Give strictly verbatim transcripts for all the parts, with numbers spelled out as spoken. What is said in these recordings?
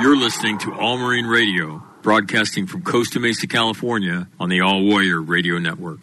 You're listening to All Marine Radio, broadcasting from Costa Mesa, California, on the All Warrior Radio Network.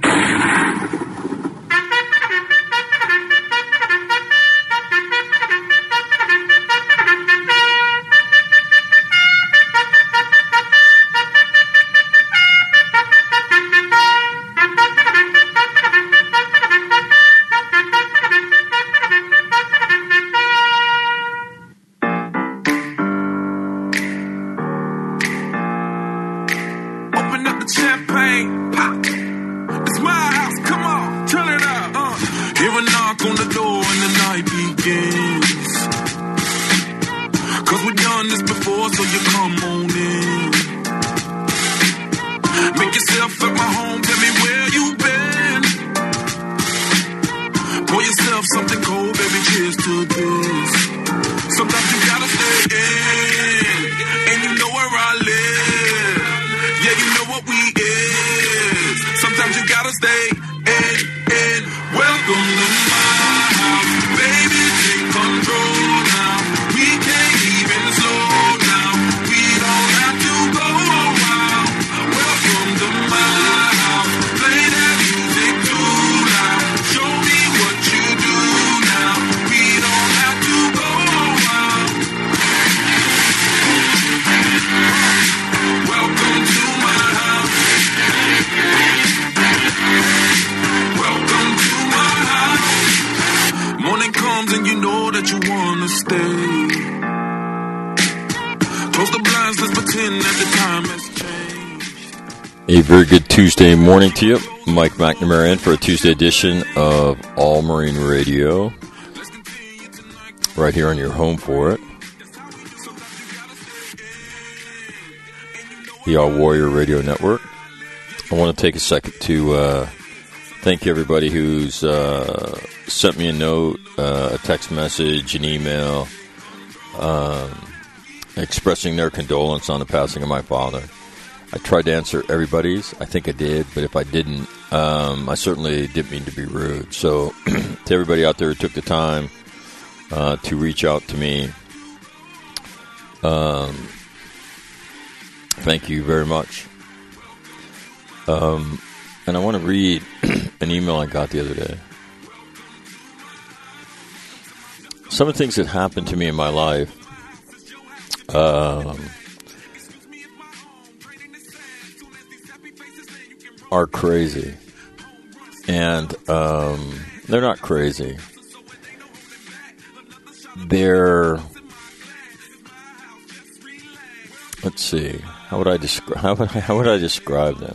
A very good Tuesday morning to you. Mike McNamara in for a Tuesday edition of All Marine Radio. Right here on your home for it. The All Warrior Radio Network. I want to take a second to uh, thank everybody who's uh, sent me a note, uh, a text message, an email, um, expressing their condolence on the passing of my father. I tried to answer everybody's. I think I did, but if I didn't, um, I certainly didn't mean to be rude. So to everybody out there who took the time uh, to reach out to me, um, thank you very much. Um, and I want to read an email I got the other day. Some of the things that happened to me in my life, um, are crazy, and um, they're not crazy. They're, let's see, how would I describe? How would I, how would I describe them?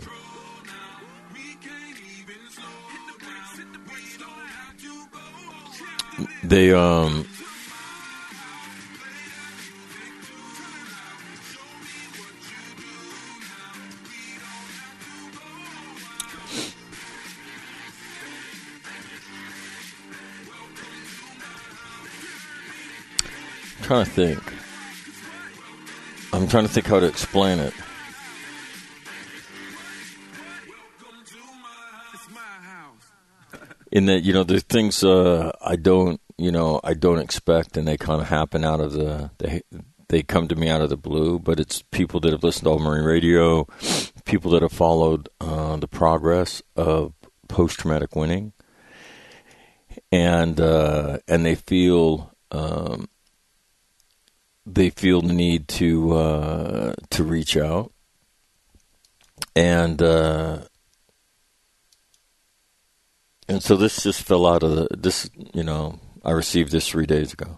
They um. Trying to think. I'm trying to think how to explain it. In that, you know, there's things uh, I don't, you know, I don't expect, and they kind of happen out of the, they, they come to me out of the blue. But it's people that have listened to All Marine Radio, people that have followed uh, the progress of post-traumatic winning, and uh, and they feel. Um, They feel the need to uh, to reach out, and uh, and so this just fell out of the this. You know, I received this three days ago.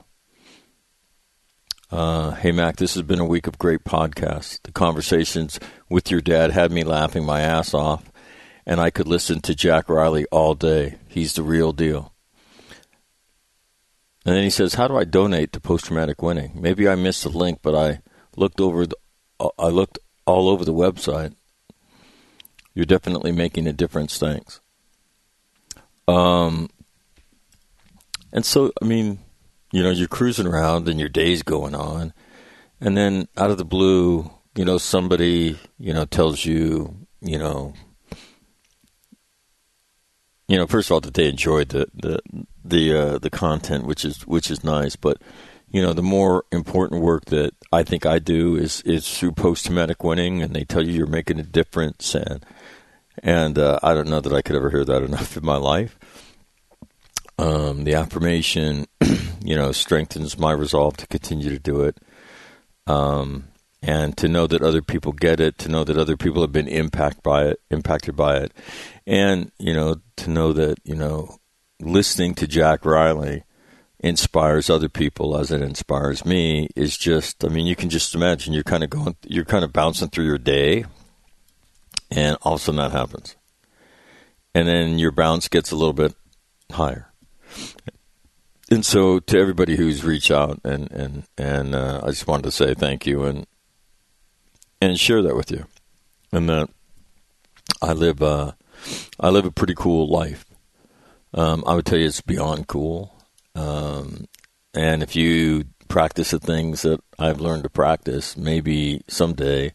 Uh, hey Mac, this has been a week of great podcasts. The conversations with your dad had me laughing my ass off, and I could listen to Jack Riley all day. He's the real deal. And then he says, how do I donate to post-traumatic winning? Maybe I missed the link, but I looked over the, I looked all over the website. You're definitely making a difference. Thanks. Um, and so, I mean, you know, you're cruising around and your day's going on. And then out of the blue, you know, somebody, you know, tells you, you know, you know, first of all, that they enjoyed the the the uh, the content, which is which is nice. But you know, the more important work that I think I do is, is through post-traumatic winning, and they tell you you're making a difference. And, and uh, I don't know that I could ever hear that enough in my life. Um, the affirmation, you know, strengthens my resolve to continue to do it. Um, and to know that other people get it, to know that other people have been impacted by it, impacted by it. And, you know, to know that, you know, listening to Jack Riley inspires other people as it inspires me is just, I mean, you can just imagine you're kind of going, you're kind of bouncing through your day, and all of a sudden that happens. And then your bounce gets a little bit higher. And so to everybody who's reached out, and, and, and uh, I just wanted to say thank you and and share that with you. And that I live uh, I live a pretty cool life. Um, I would tell you it's beyond cool. Um, and if you practice the things that I've learned to practice, maybe someday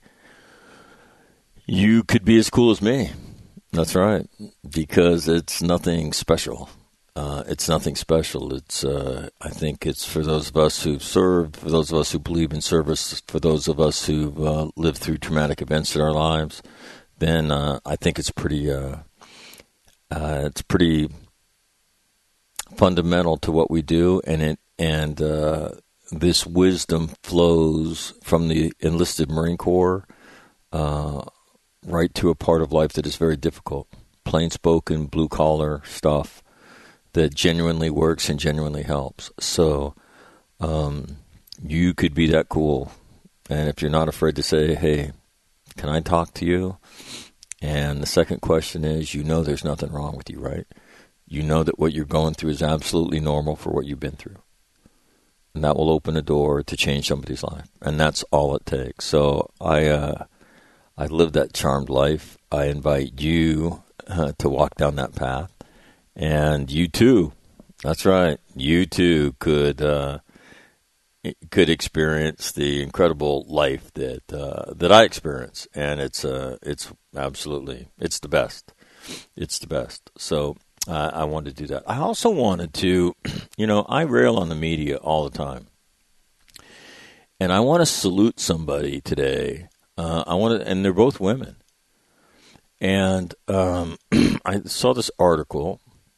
you could be as cool as me. That's right, because it's nothing special. Uh, it's nothing special. It's uh, I think it's for those of us who've served, for those of us who believe in service, for those of us who've uh, lived through traumatic events in our lives. Then uh, I think it's pretty uh, uh, it's pretty fundamental to what we do, and it and uh, this wisdom flows from the enlisted Marine Corps uh, right to a part of life that is very difficult, plain spoken, blue collar stuff that genuinely works and genuinely helps. So um, you could be that cool. And if you're not afraid to say, hey, can I talk to you? And the second question is, you know there's nothing wrong with you, right? You know that what you're going through is absolutely normal for what you've been through. And that will open a door to change somebody's life. And that's all it takes. So I, uh, I live that charmed life. I invite you uh, to walk down that path. And you too, that's right, you too could uh, could experience the incredible life that uh, that I experience, and it's uh, it's absolutely it's the best, it's the best. So uh, I wanted to do that. I also wanted to, you know, I rail on the media all the time, and I want to salute somebody today. Uh, I want to, and they're both women, and um, I saw this article.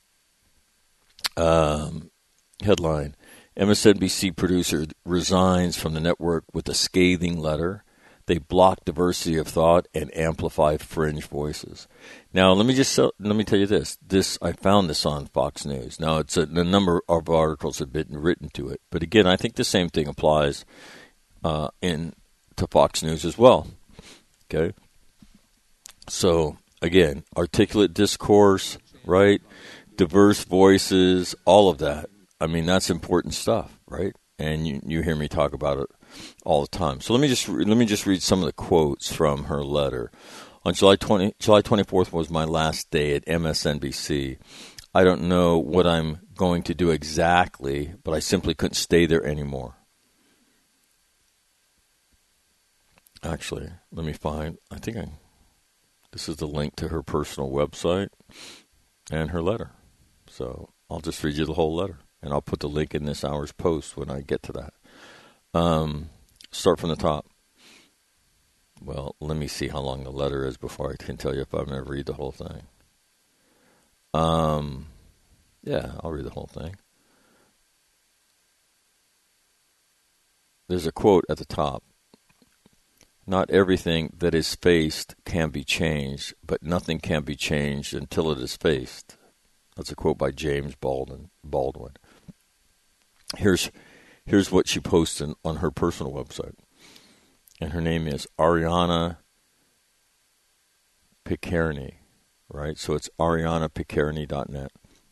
Um, headline, M S N B C producer resigns from the network with a scathing letter. They block diversity of thought and amplify fringe voices. Now, let me just let me tell you this. This I found this on Fox News. Now, it's a, a number of articles have been written to it, but again, I think the same thing applies uh, in to Fox News as well. Okay, so again, articulate discourse, right? Diverse voices, all of that. I mean, that's important stuff, right? And you you hear me talk about it all the time. So let me just let me just read some of the quotes from her letter. On July twentieth, July twenty-fourth was my last day at M S N B C. I don't know what I'm going to do exactly, but I simply couldn't stay there anymore. Actually, let me find. I think I. This is the link to her personal website and her letter. So I'll just read you the whole letter, and I'll put the link in this hour's post when I get to that. Um, start from the top. Well, let me see how long the letter is before I can tell you if I'm going to read the whole thing. Um, yeah, I'll read the whole thing. There's a quote at the top. Not everything that is faced can be changed, but nothing can be changed until it is faced. That's a quote by James Baldwin. Baldwin. Here's here's what she posted on her personal website. And her name is Ariana Picarni, right? So it's ariana picarni dot net.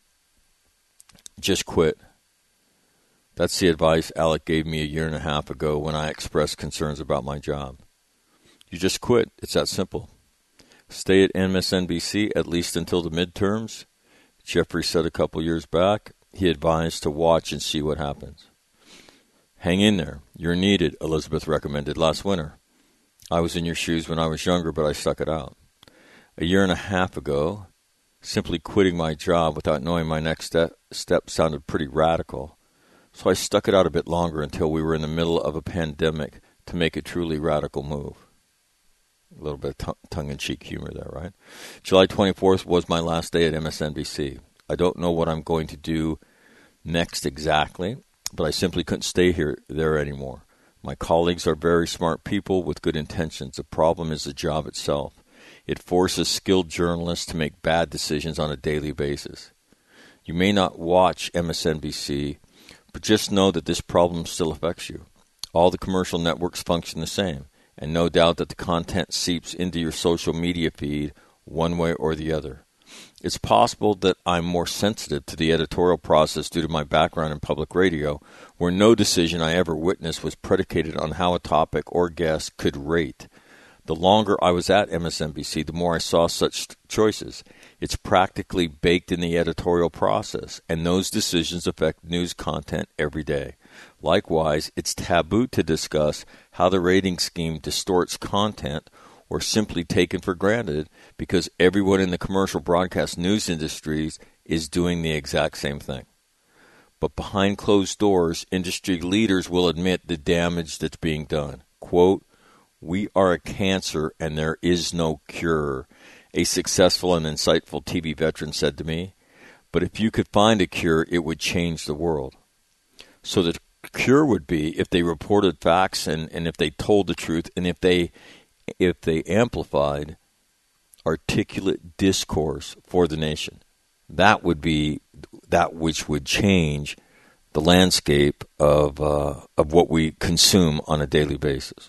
Just quit. That's the advice Alec gave me a year and a half ago when I expressed concerns about my job. You just quit. It's that simple. Stay at M S N B C at least until the midterms. Jeffrey said a couple years back, he advised to watch and see what happens. Hang in there. You're needed, Elizabeth recommended last winter. I was in your shoes when I was younger, but I stuck it out. A year and a half ago, simply quitting my job without knowing my next step, step sounded pretty radical. So I stuck it out a bit longer until we were in the middle of a pandemic to make a truly radical move. A little bit of tongue-in-cheek humor there, right? July twenty-fourth was my last day at M S N B C. I don't know what I'm going to do next exactly, but I simply couldn't stay here there anymore. My colleagues are very smart people with good intentions. The problem is the job itself. It forces skilled journalists to make bad decisions on a daily basis. You may not watch M S N B C, but just know that this problem still affects you. All the commercial networks function the same, and no doubt that the content seeps into your social media feed one way or the other. It's possible that I'm more sensitive to the editorial process due to my background in public radio, where no decision I ever witnessed was predicated on how a topic or guest could rate. The longer I was at M S N B C, the more I saw such choices. It's practically baked in the editorial process, and those decisions affect news content every day. Likewise, it's taboo to discuss how the rating scheme distorts content or simply taken for granted because everyone in the commercial broadcast news industries is doing the exact same thing. But behind closed doors, industry leaders will admit the damage that's being done. Quote, "We are a cancer and there is no cure," a successful and insightful T V veteran said to me. But if you could find a cure, it would change the world. So the cure would be if they reported facts and, and if they told the truth and if they if they amplified articulate discourse for the nation. That would be that which would change the landscape of uh, of what we consume on a daily basis.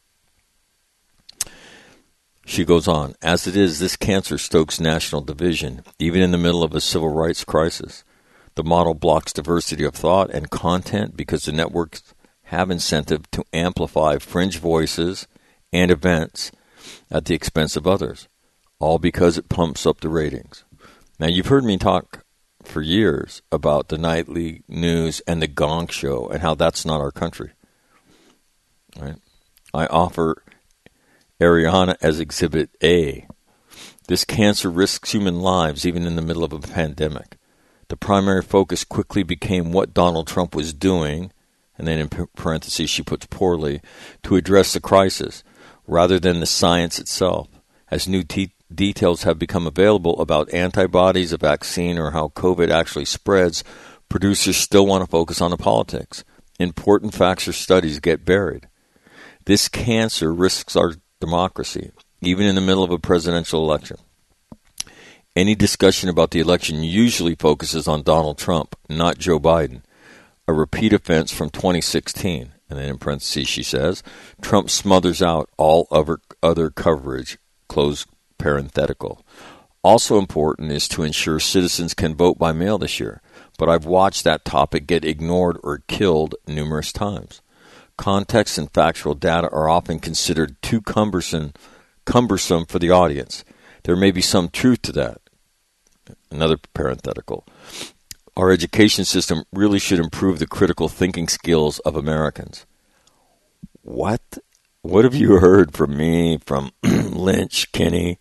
She goes on, as it is, this cancer stokes national division, even in the middle of a civil rights crisis. The model blocks diversity of thought and content because the networks have incentive to amplify fringe voices and events at the expense of others, all because it pumps up the ratings. Now, you've heard me talk for years about the nightly news and the Gong Show and how that's not our country. Right? I offer Ariana as Exhibit A. This cancer risks human lives even in the middle of a pandemic. The primary focus quickly became what Donald Trump was doing, and then in parentheses she puts poorly, to address the crisis, rather than the science itself. As new te- details have become available about antibodies, a vaccine, or how COVID actually spreads, producers still want to focus on the politics. Important facts or studies get buried. This cancer risks our democracy, even in the middle of a presidential election. Any discussion about the election usually focuses on Donald Trump, not Joe Biden, a repeat offense from twenty sixteen. And then in parentheses she says, Trump smothers out all other, other coverage, close parenthetical. Also important is to ensure citizens can vote by mail this year, but I've watched that topic get ignored or killed numerous times. Context and factual data are often considered too cumbersome, cumbersome for the audience. There may be some truth to that. Another parenthetical. Our education system really should improve the critical thinking skills of Americans. What? What have you heard from me, from Lynch, Kinney,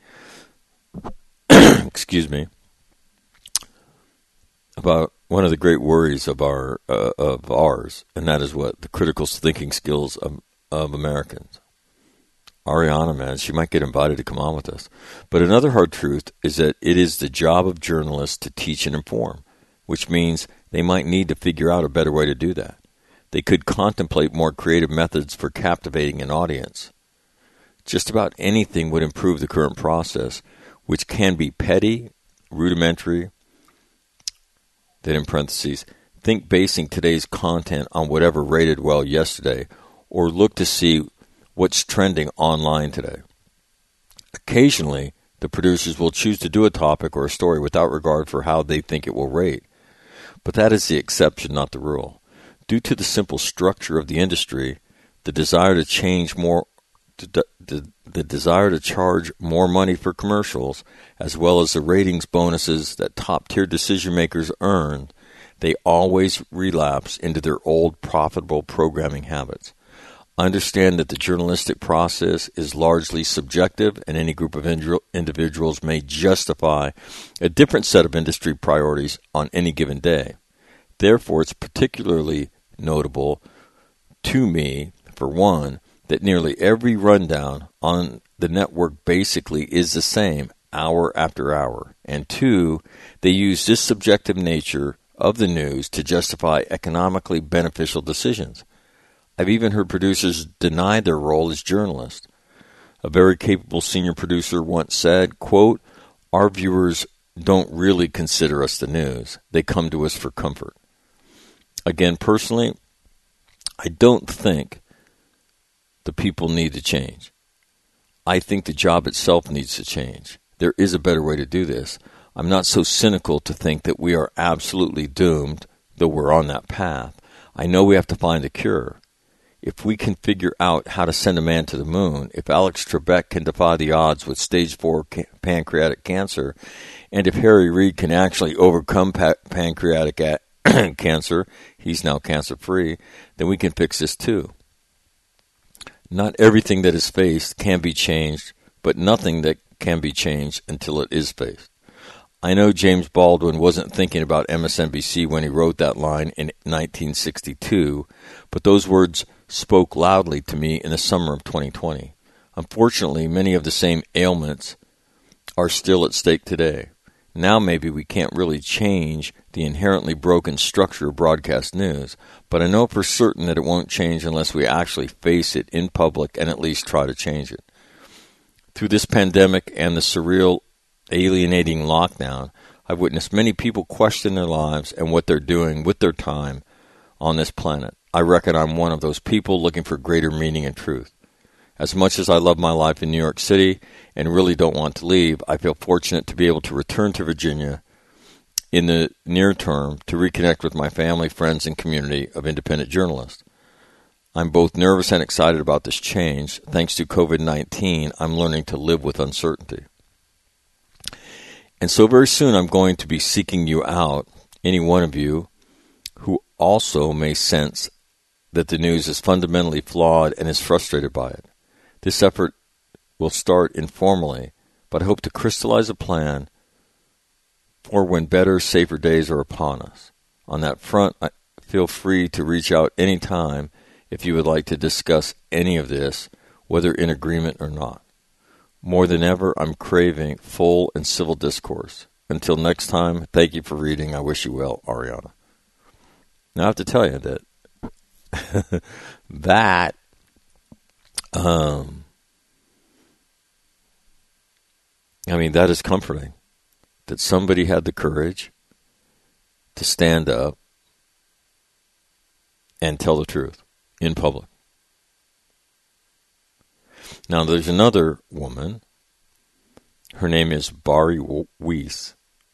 excuse me, about one of the great worries of our uh, of ours, and that is what? The critical thinking skills of, of Americans. Ariana, man, she might get invited to come on with us. But another hard truth is that it is the job of journalists to teach and inform, which means they might need to figure out a better way to do that. They could contemplate more creative methods for captivating an audience. Just about anything would improve the current process, which can be petty, rudimentary, then in parentheses, think basing today's content on whatever rated well yesterday, or look to see what's trending online today. Occasionally, the producers will choose to do a topic or a story without regard for how they think it will rate. But that is the exception, not the rule. Due to the simple structure of the industry, the desire to change more, the, the, the desire to charge more money for commercials, as well as the ratings bonuses that top-tier decision makers earn, they always relapse into their old profitable programming habits. Understand that the journalistic process is largely subjective, and any group of individuals may justify a different set of industry priorities on any given day. Therefore, it's particularly notable to me, for one, that nearly every rundown on the network basically is the same hour after hour. And two, they use this subjective nature of the news to justify economically beneficial decisions. I've even heard producers deny their role as journalists. A very capable senior producer once said, quote, "Our viewers don't really consider us the news. They come to us for comfort." Again, personally, I don't think the people need to change. I think the job itself needs to change. There is a better way to do this. I'm not so cynical to think that we are absolutely doomed, though we're on that path. I know we have to find a cure. If we can figure out how to send a man to the moon, if Alex Trebek can defy the odds with stage four ca- pancreatic cancer, and if Harry Reid can actually overcome pa- pancreatic a- cancer, he's now cancer-free, then we can fix this too. Not everything that is faced can be changed, but nothing that can be changed until it is faced. I know James Baldwin wasn't thinking about M S N B C when he wrote that line in nineteen sixty-two, but those words spoke loudly to me in the summer of twenty twenty. Unfortunately, many of the same ailments are still at stake today. Now maybe we can't really change the inherently broken structure of broadcast news, but I know for certain that it won't change unless we actually face it in public and at least try to change it. Through this pandemic and the surreal, alienating lockdown, I've witnessed many people question their lives and what they're doing with their time on this planet. I reckon I'm one of those people looking for greater meaning and truth. As much as I love my life in New York City and really don't want to leave, I feel fortunate to be able to return to Virginia in the near term to reconnect with my family, friends, and community of independent journalists. I'm both nervous and excited about this change. Thanks to covid nineteen, I'm learning to live with uncertainty. And so very soon I'm going to be seeking you out, any one of you who also may sense that the news is fundamentally flawed and is frustrated by it. This effort will start informally, but I hope to crystallize a plan for when better, safer days are upon us. On that front, I feel free to reach out anytime if you would like to discuss any of this, whether in agreement or not. More than ever, I'm craving full and civil discourse. Until next time, thank you for reading. I wish you well, Ariana. Now, I have to tell you that that um, I mean, that is comforting. That somebody had the courage to stand up and tell the truth in public. Now, there's another woman. Her name is Bari Weiss.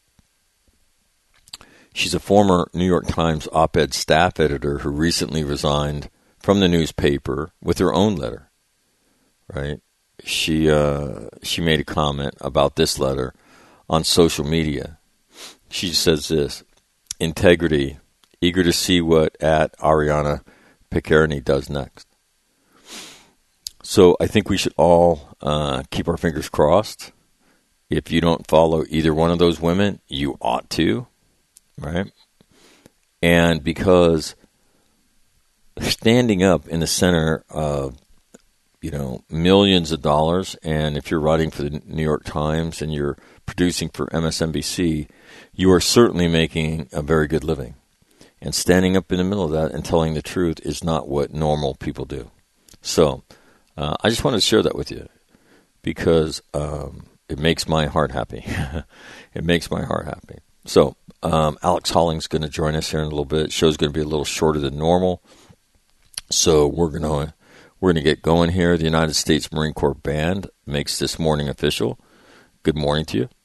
She's a former New York Times op-ed staff editor who recently resigned from the newspaper with her own letter. Right? She uh, she made a comment about this letter on social media. She says this: integrity, eager to see what at Ariana Picarni does next. So I think we should all uh, keep our fingers crossed. If you don't follow either one of those women, you ought to, right? And because standing up in the center of, you know, millions of dollars, and if you're writing for the New York Times and you're producing for M S N B C, you are certainly making a very good living. And standing up in the middle of that and telling the truth is not what normal people do. So uh, I just wanted to share that with you because um, it makes my heart happy. It makes my heart happy. So um, Alex Holling's going to join us here in a little bit. The show's going to be a little shorter than normal. So we're going to we're going to get going here. The United States Marine Corps Band makes this morning official. Good morning to you.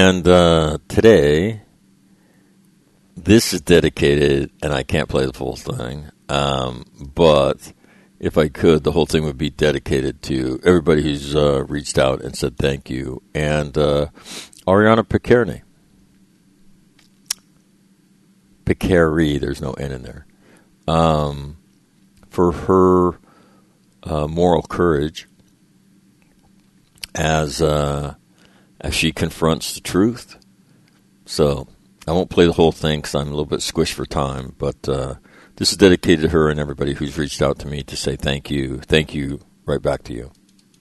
And uh, today, this is dedicated, and I can't play the full thing, um, but if I could, the whole thing would be dedicated to everybody who's uh, reached out and said thank you. And uh, Ariana Picarni. Picari, there's no N in there. Um, for her uh, moral courage as uh, as she confronts the truth. So I won't play the whole thing because I'm a little bit squished for time, but uh, this is dedicated to her and everybody who's reached out to me to say thank you. Thank you right back to you.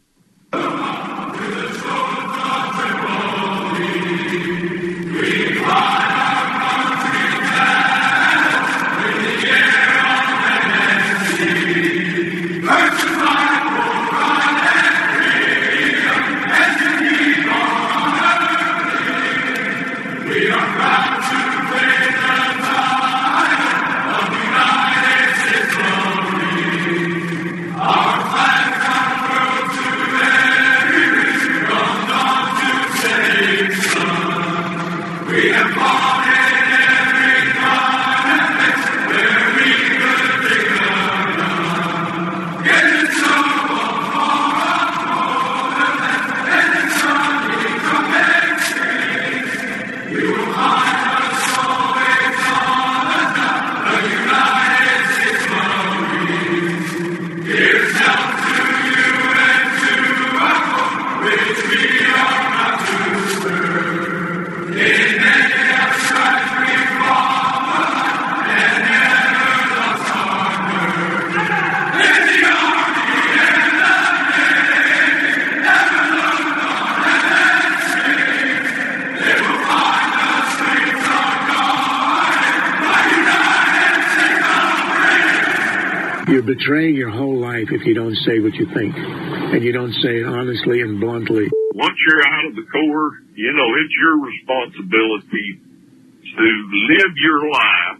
You're betraying your whole life if you don't say what you think, and you don't say it honestly and bluntly. Once you're out of the Corps, you know, it's your responsibility to live your life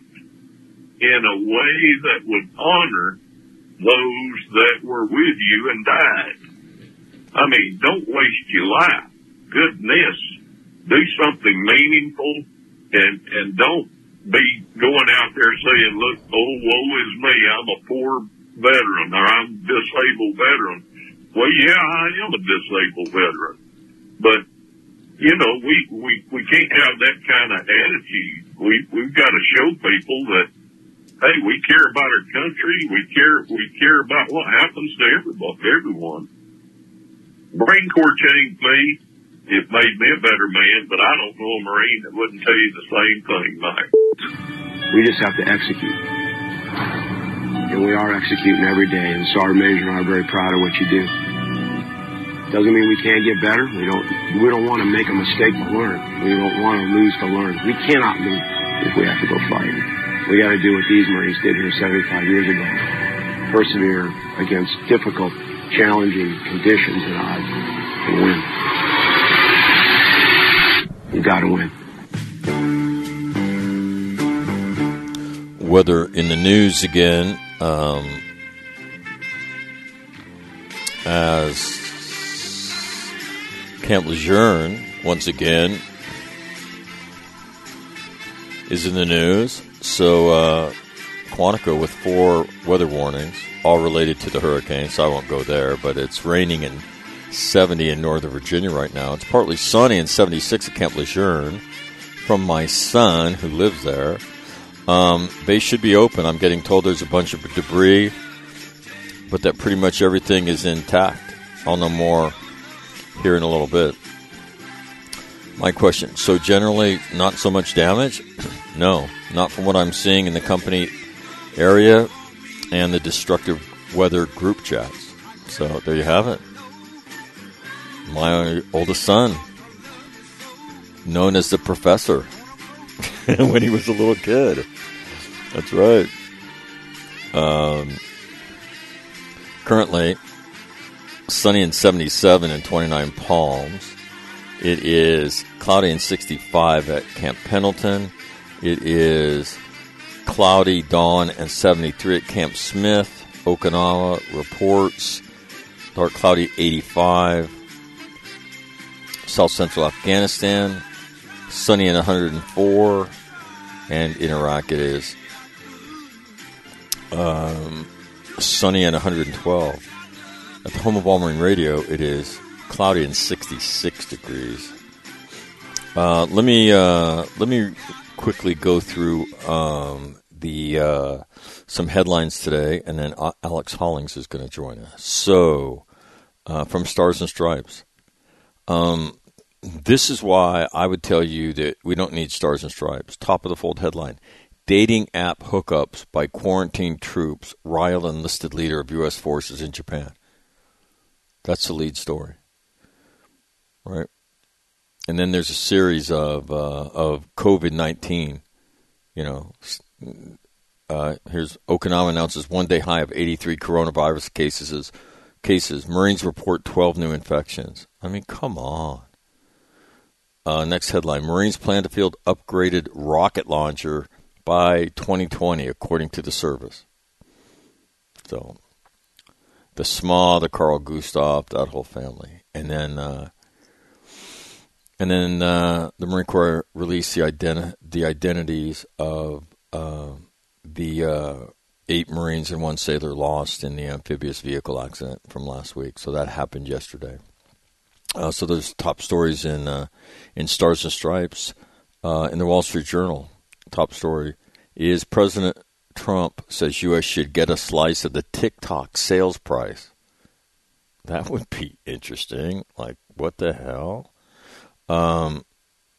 in a way that would honor those that were with you and died. I mean, don't waste your life. Goodness, do something meaningful, and, and don't be going out there saying, look, oh, woe is me, I'm a poor veteran, or I'm a disabled veteran. Well, yeah, I am a disabled veteran. But, you know, we, we, we can't have that kind of attitude. We, we've got to show people that, hey, we care about our country, we care, we care about what happens to everybody, everyone. Marine Corps changed me. It made me a better man, but I don't know a Marine that wouldn't tell you the same thing, Mike. We just have to execute. And we are executing every day, and Sergeant Major and I are very proud of what you do. Doesn't mean we can't get better. We don't we don't want to make a mistake to learn. We don't want to lose to learn. We cannot lose if we have to go fight. We got to do what these Marines did here seventy-five years ago. Persevere against difficult, challenging conditions and odds and win. You got to win. Weather in the news again, um, as Camp Lejeune once again is in the news. So uh, Quantico with four weather warnings, all related to the hurricane, so I won't go there, but it's raining in seventy in Northern Virginia right now. It's partly sunny and seventy-six at Camp Lejeune. From my son, who lives there. Um, base should be open. I'm getting told there's a bunch of debris, but that pretty much everything is intact. I'll know more here in a little bit. My question, so generally not so much damage? No, not from what I'm seeing in the company area and the destructive weather group chats. So there you have it. My oldest son, known as the professor when he was a little kid. That's right. Um, currently, sunny and seventy-seven and twenty-nine Palms. It is cloudy and sixty-five at Camp Pendleton. It is cloudy, dawn, and seventy-three at Camp Smith. Okinawa reports dark cloudy, eighty-five. South Central Afghanistan, sunny and one hundred four, and in Iraq it is um, sunny and one hundred twelve. At the home of All Marine Radio, it is cloudy and sixty-six degrees. Uh, let me uh, let me quickly go through um, the uh, some headlines today, and then Alex Hollings is going to join us. So, uh, from Stars and Stripes. Um, this is why I would tell you that we don't need Stars and Stripes. Top of the fold headline. Dating app hookups by quarantined troops rile enlisted leader of U S forces in Japan. That's the lead story. Right? And then there's a series of uh, of COVID nineteen. You know, uh, here's Okinawa announces one-day high of eighty-three coronavirus cases. Cases. Marines report twelve new infections. I mean, come on. Uh, next headline. Marines plan to field upgraded rocket launcher by twenty twenty, according to the service. So, the S M A, the Carl Gustav, that whole family. And then uh, and then uh, the Marine Corps released the, identi- the identities of uh, the uh, eight Marines and one sailor lost in the amphibious vehicle accident from last week. So that happened yesterday. Uh, so there's top stories in uh, in Stars and Stripes. Uh, in the Wall Street Journal, top story is President Trump says U S should get a slice of the TikTok sales price. That would be interesting. Like, what the hell? Um,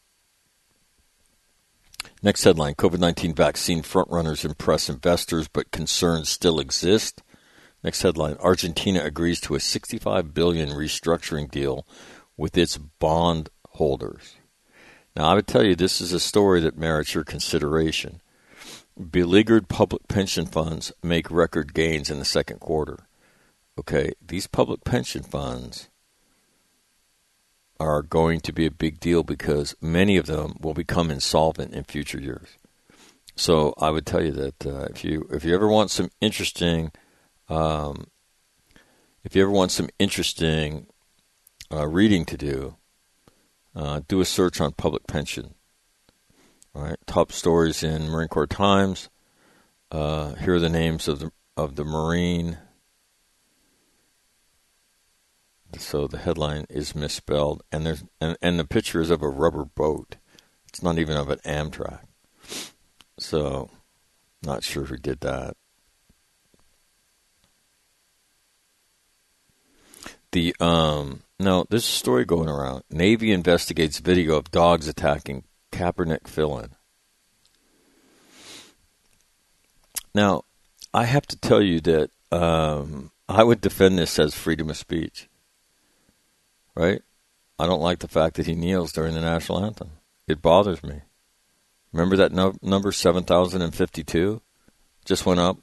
next headline, COVID nineteen vaccine frontrunners impress investors, but concerns still exist. Next headline, Argentina agrees to a sixty-five billion dollars restructuring deal with its bond holders. Now, I would tell you this is a story that merits your consideration. Beleaguered public pension funds make record gains in the second quarter. Okay, these public pension funds are going to be a big deal because many of them will become insolvent in future years. So I would tell you that uh, if you if you ever want some interesting, um, if you ever want some interesting uh, reading to do, uh, do a search on public pension. All right, top stories in Marine Corps Times. Uh, here are the names of the of the Marine. So the headline is misspelled, and there's and, and the picture is of a rubber boat. It's not even of an Amtrak. So, not sure who did that. The um no, there's a story going around. Navy investigates video of dogs attacking Kaepernick fill-in. Now, I have to tell you that um, I would defend this as freedom of speech. Right? I don't like the fact that he kneels during the national anthem. It bothers me. Remember that no- number seven thousand fifty-two? Just went up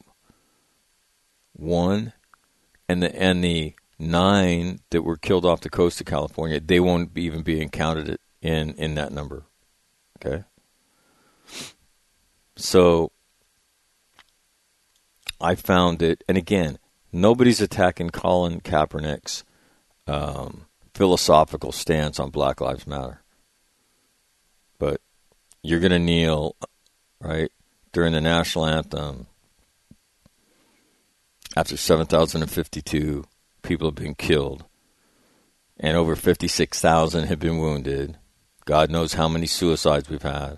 one. And the, and the nine that were killed off the coast of California, they won't even be counted in, in that number. Okay? So, I found it, and again, nobody's attacking Colin Kaepernick's um, philosophical stance on Black Lives Matter. But you're going to kneel, right, during the national anthem after seven thousand fifty-two people have been killed and over fifty-six thousand have been wounded. God knows how many suicides we've had.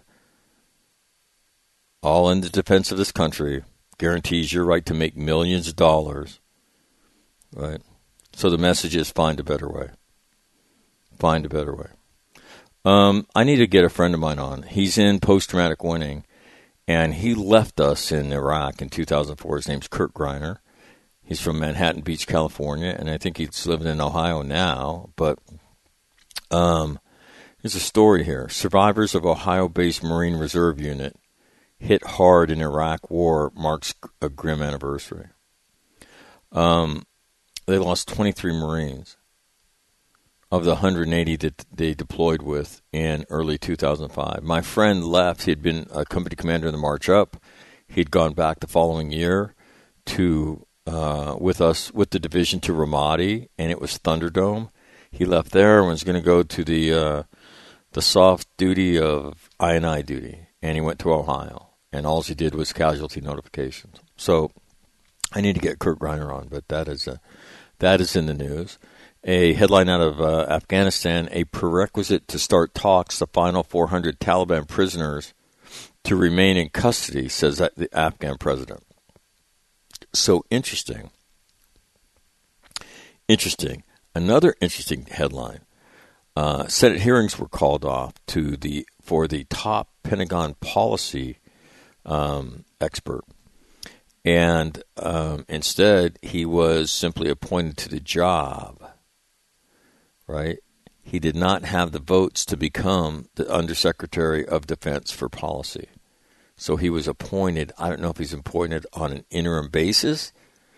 All in the defense of this country. Guarantees your right to make millions of dollars. Right? So the message is find a better way. Find a better way. Um, I need to get a friend of mine on. He's in post-traumatic winning, and he left us in Iraq in two thousand four. His name's Kurt Greiner. He's from Manhattan Beach, California, and I think he's living in Ohio now. But um, there's a story here. Survivors of Ohio-based Marine Reserve Unit hit hard in Iraq War marks a grim anniversary. Um, they lost twenty-three Marines of the one hundred eighty that they deployed with in early two thousand five. My friend left. He had been a company commander in the March Up. He'd gone back the following year to uh, with us with the division to Ramadi, and it was Thunderdome. He left there and was going to go to the uh, the soft duty of I and I duty, and he went to Ohio, and all he did was casualty notifications. So I need to get Kurt Greiner on, but that is a, that is in the news. A headline out of uh, Afghanistan, a prerequisite to start talks, the final four hundred Taliban prisoners to remain in custody, says that the Afghan president. So interesting. Interesting. Another interesting headline. Uh, Senate hearings were called off to the for the top Pentagon policy um, expert. And um, instead, he was simply appointed to the job. Right? He did not have the votes to become the Undersecretary of Defense for Policy. So he was appointed. I don't know if he's appointed on an interim basis,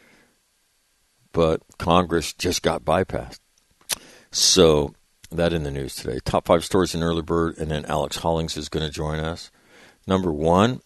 but Congress just got bypassed. So that in the news today. Top five stories in Early Bird, and then Alex Hollings is going to join us. Number one,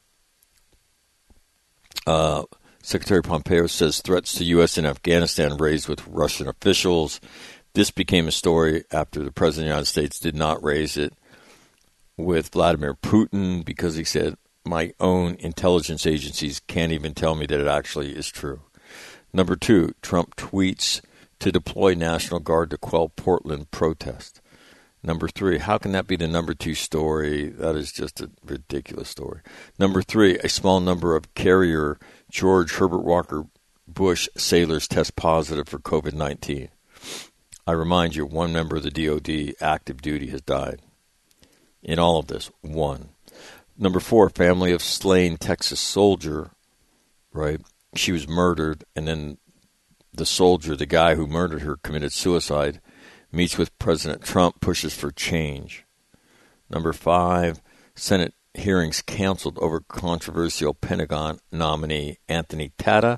uh, Secretary Pompeo says threats to U S and Afghanistan raised with Russian officials. This became a story after the President of the United States did not raise it with Vladimir Putin because he said, my own intelligence agencies can't even tell me that it actually is true. Number two, Trump tweets to deploy National Guard to quell Portland protest. Number three, how can that be the number two story? That is just a ridiculous story. Number three, a small number of carrier George Herbert Walker Bush sailors test positive for covid nineteen. I remind you, one member of the D O D active duty has died. In all of this, one. Number four, family of slain Texas soldier, right? She was murdered, and then the soldier, the guy who murdered her, committed suicide, meets with President Trump, pushes for change. Number five, Senate hearings canceled over controversial Pentagon nominee Anthony Tata.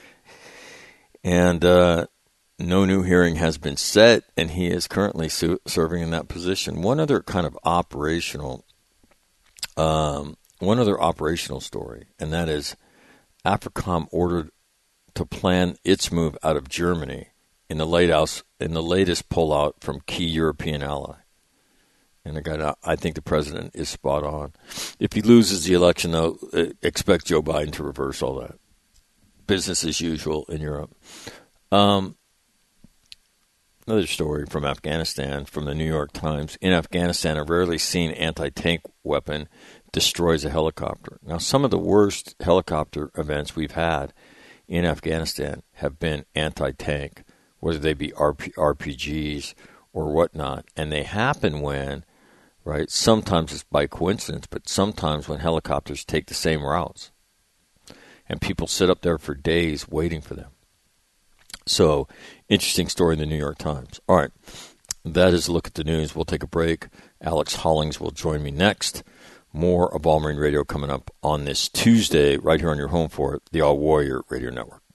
And uh, no new hearing has been set, and he is currently su- serving in that position. One other kind of operational, um, one other operational story, and that is AFRICOM ordered to plan its move out of Germany in the late house, in the latest pullout from key European ally. And again, I think the president is spot on. If he loses the election, though, expect Joe Biden to reverse all that. Business as usual in Europe. Um, another story from Afghanistan, from the New York Times. In Afghanistan, a rarely seen anti-tank weapon destroys a helicopter. Now, some of the worst helicopter events we've had in Afghanistan have been anti-tank, whether they be R P- R P Gs or whatnot. And they happen when, right, sometimes it's by coincidence, but sometimes when helicopters take the same routes. And people sit up there for days waiting for them. So, interesting story in the New York Times. All right, that is a look at the news. We'll take a break. Alex Hollings will join me next. More of All Marine Radio coming up on this Tuesday, right here on your home for it, the All Warrior Radio Network.